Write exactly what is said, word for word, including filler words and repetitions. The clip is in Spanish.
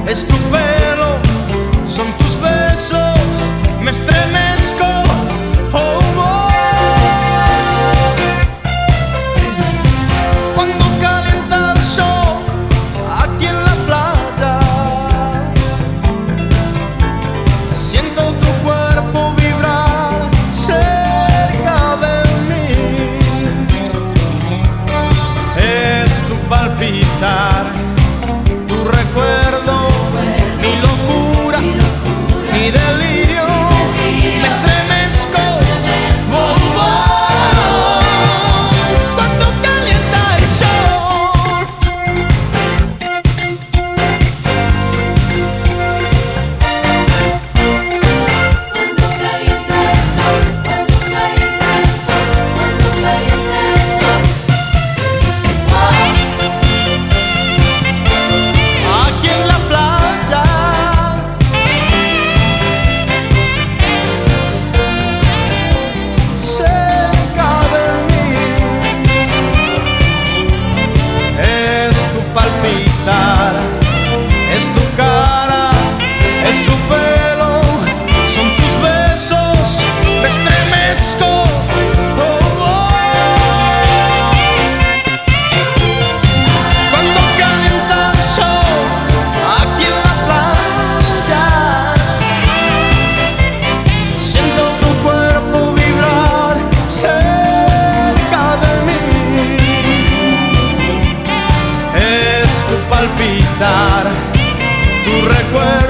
es tu pelo, son tus besos, me estremezco. Oh, oh. Cuando calienta el sol aquí en la playa, siento tu cuerpo vibrar cerca de mí. Es tu palpitar, tu recuerdo, mi locura, mi delirio, me estremezco. Oh, oh. Cuando calienta el sol, Cuando calienta el sol, cuando calienta el sol, cuando calienta el sol. aquí en la playa, cerca de mí, es tu palpitar, es tu cara, es tu pelo, son tus besos, me estremezco. Oh, oh. Cuando calienta el sol aquí en la playa, siento tu cuerpo vibrar cerca de mí. Es tu palpitar, tu recuerdo,